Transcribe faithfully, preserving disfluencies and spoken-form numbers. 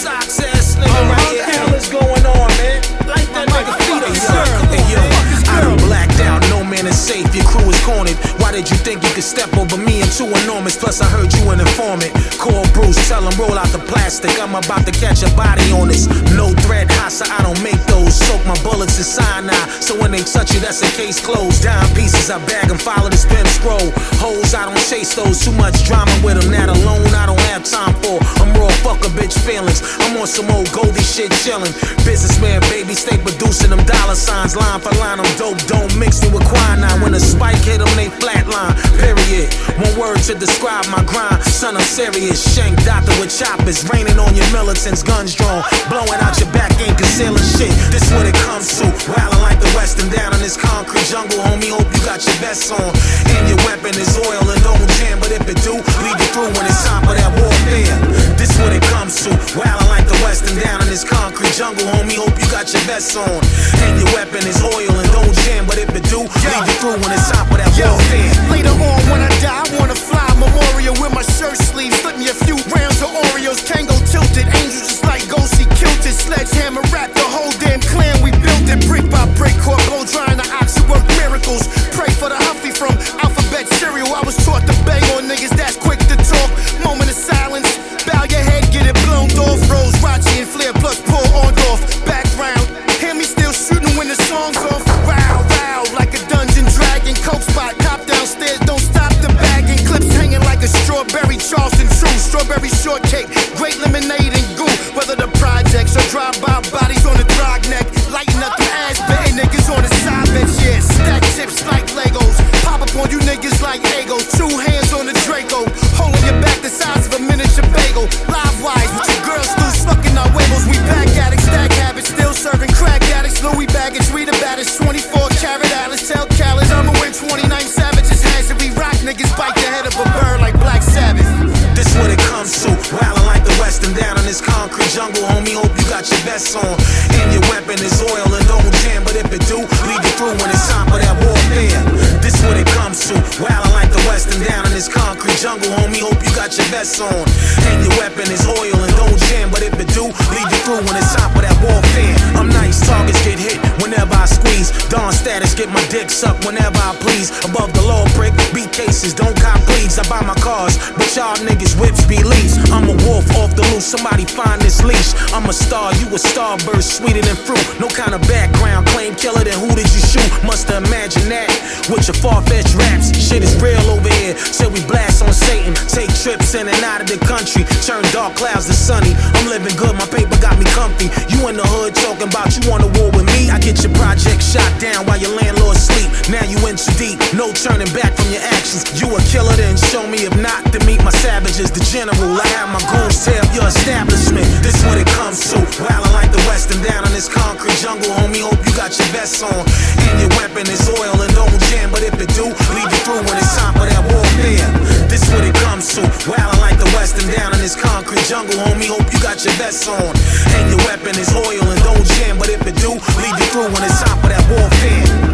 socks ass nigga uh, right here. What the hell is going on, man? Like that nigga feet up, sir. Hey yo, I done blacked out, no man is safe, your crew is cornered. Why did you think you could step over me? I'm too enormous, plus I heard you an informant. Call Bruce, tell him roll out the plastic. I'm about to catch a body on this. No threat, Hassa, I don't make those. Soak my bullets in cyanide, so when they touch you, that's a case closed. Dime pieces, I bag them, follow the spin scroll. Hoes, I don't chase those, too much drama with them. That alone, I don't have time for. I'm raw, fuck a bitch feelings. I'm on some old Goldie shit chillin'. Businessman, baby, stay producing them dollar signs. Line for line, I'm dope, don't mix me with quinine. When a spike hit them, they flatline, period. One word to describe my grind. Son, I'm serious. Shank doctor with choppers, raining on your militants, guns drawn, blowing out your back, ain't concealing shit. This what it comes to. Wildin' like the Western down in this concrete jungle, homie. Hope you got your vest on. And your weapon is oil and don't jam, but if it do, leave it through when it's time for that warfare. This what it comes to. Wildin' like the Western down in this concrete jungle, homie. Hope you got your vest on. And your weapon is oil and don't jam, but if it do, leave it through when it's time for that warfare. Later on when I die, I wanna fly memorial with my shirt sleeve. Slip me a few rounds of Oreos, Kango tilted. Angels just like Ghosty killed it. Sledgehammer rap, the whole damn clan, we built it. Brick by brick, caught blow drying the ox, it work miracles. Pray for the Huffy from Alphabet Cereal. I was taught to bang on niggas that's quick to talk. Moment of silence, bow your head, get it blown off. Rose, Rachi and Flair, plus pull on off. Background, hear me still shooting when the song's off. Wow, wow, like a dungeon dragon. Coke spot, top downstairs, don't stop the bagging. Clips hanging like a strawberry, Charleston True. Strawberry shortcake, great lemonade and goo. Whether the projects or drive-by bodies on the drag neck. Lighten up the ass, betting niggas on the side bench, yeah. Stack chips like Legos. Pop up on you niggas like Egos. Two hands on the Draco. Holding your back the size of a miniature bagel. Live wise with your girls still sucking our wigbles. We back addicts, stack habits, still serving crack addicts. Louis baggage, we the baddest. twenty-four karat Alice, tell Callis I'ma win twenty-nine savages. Hands that we rock, niggas bite the head of a bird like Black Sabbath. This what it comes to. Wildin' like the Western down in this concrete jungle, homie. Hope you got your vest on. And your weapon is oil and don't jam, but if it do, leave it through when it's time for that warfare. This what it comes to. Wildin' like the Western down in this concrete jungle, homie. Hope you got your vest on. And your weapon is oil and don't jam, but if it do, leave it through when it's time for that warfare. I'm nice, targets get hit whenever I squeeze. Dawn status, get my dick sucked whenever I please. Above the law brick, beat cases, don't cop please. I buy my cars, but y'all niggas whips be leaves. I'm a wolf off the loose, somebody find this leash. I'm a star, you a starburst, sweeter than fruit. No kind of background, claim killer, then who did you shoot? Musta imagine that with your far-fetched raps. Shit is real over here, till we blast on Satan. Take trips in and out of the country, turn dark clouds to sunny. I'm living good, my paper got me comfy. You in the hood talking about you on a war with me. I get your project shot down while your landlord sleep. Now you in too deep, no turning back from your actions. You a killer, then show me. If not, to meet my savages. The general, I have my goons tear up your establishment. This what it comes to. Wildin' like the Western down in this concrete jungle, homie. Hope you got your vest on. And your weapon is oil and don't jam, but if it do, leave it through when it's time for that warfare. This what it comes to. Wildin' like the Western down in this concrete jungle, homie. Hope you got your vest on. And your weapon is oil and don't jam, but if it do, leave it through when it's time for that warfare.